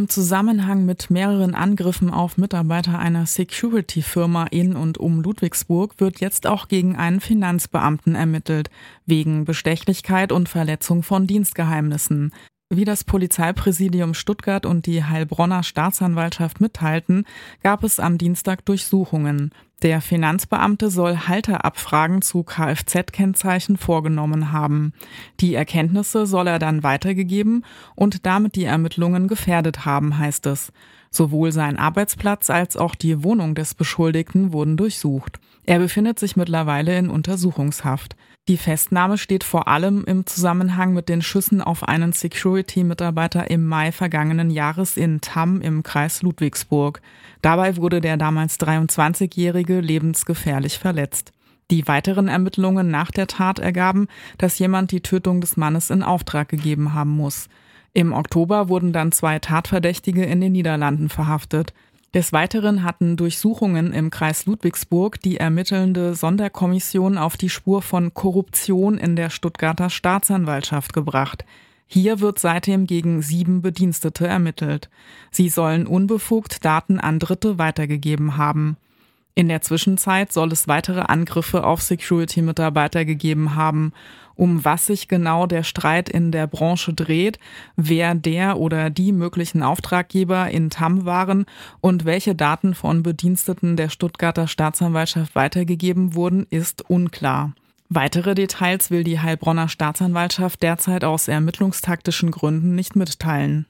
Im Zusammenhang mit mehreren Angriffen auf Mitarbeiter einer Security-Firma in und um Ludwigsburg wird jetzt auch gegen einen Finanzbeamten ermittelt, wegen Bestechlichkeit und Verletzung von Dienstgeheimnissen. Wie das Polizeipräsidium Stuttgart und die Heilbronner Staatsanwaltschaft mitteilten, gab es am Dienstag Durchsuchungen. Der Finanzbeamte soll Halterabfragen zu Kfz-Kennzeichen vorgenommen haben. Die Erkenntnisse soll er dann weitergegeben und damit die Ermittlungen gefährdet haben, heißt es. Sowohl sein Arbeitsplatz als auch die Wohnung des Beschuldigten wurden durchsucht. Er befindet sich mittlerweile in Untersuchungshaft. Die Festnahme steht vor allem im Zusammenhang mit den Schüssen auf einen Security-Mitarbeiter im Mai vergangenen Jahres in Tamm im Kreis Ludwigsburg. Dabei wurde der damals 23-Jährige lebensgefährlich verletzt. Die weiteren Ermittlungen nach der Tat ergaben, dass jemand die Tötung des Mannes in Auftrag gegeben haben muss. Im Oktober wurden dann 2 Tatverdächtige in den Niederlanden verhaftet. Des Weiteren hatten Durchsuchungen im Kreis Ludwigsburg die ermittelnde Sonderkommission auf die Spur von Korruption in der Stuttgarter Staatsanwaltschaft gebracht. Hier wird seitdem gegen 7 Bedienstete ermittelt. Sie sollen unbefugt Daten an Dritte weitergegeben haben. In der Zwischenzeit soll es weitere Angriffe auf Security-Mitarbeiter gegeben haben. Um was sich genau der Streit in der Branche dreht, wer der oder die möglichen Auftraggeber in Tamm waren und welche Daten von Bediensteten der Stuttgarter Staatsanwaltschaft weitergegeben wurden, ist unklar. Weitere Details will die Heilbronner Staatsanwaltschaft derzeit aus ermittlungstaktischen Gründen nicht mitteilen.